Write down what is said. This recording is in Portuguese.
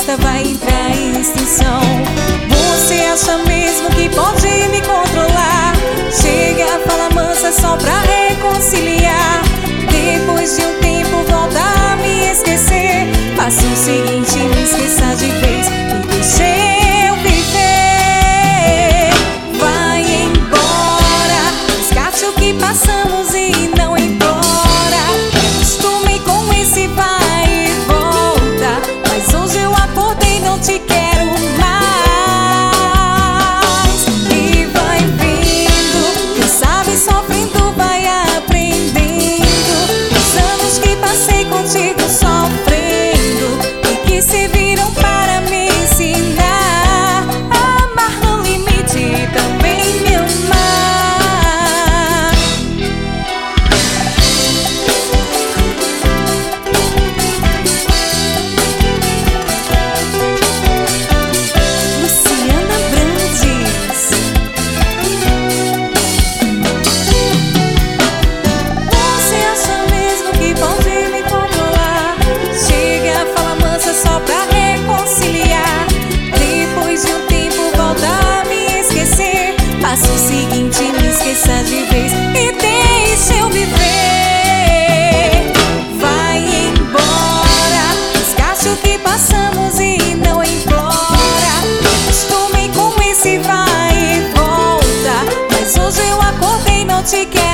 festa vai entrar em extinção. Você acha mesmo que pode me controlar? Chega, fala mansa só pra reconciliar. Depois de um tempo volta a me esquecer. Faça o seguinte, me esqueça de vez e deixe eu viver. Vai embora, resgate o que passamos e não implora. Acostume com esse vai e volta, mas hoje eu acordei, não te quero mais. E vai vindo, quem sabe sofrendo vai aprendendo. Os anos que passei contigo sofrendo e que serviram para me ensinar a amar no limite e também me amar. Luciana Brandes. Você acha mesmo que pode me controlar? Chega, fala mansa só pra reconciliar. Depois de um tempo volta a me esquecer. Faça o seguinte, me esqueça de vez e deixe eu viver. Vai embora, resgate o que passamos e não implora. Acostume com esse vai e volta, mas hoje eu acordei, não te quero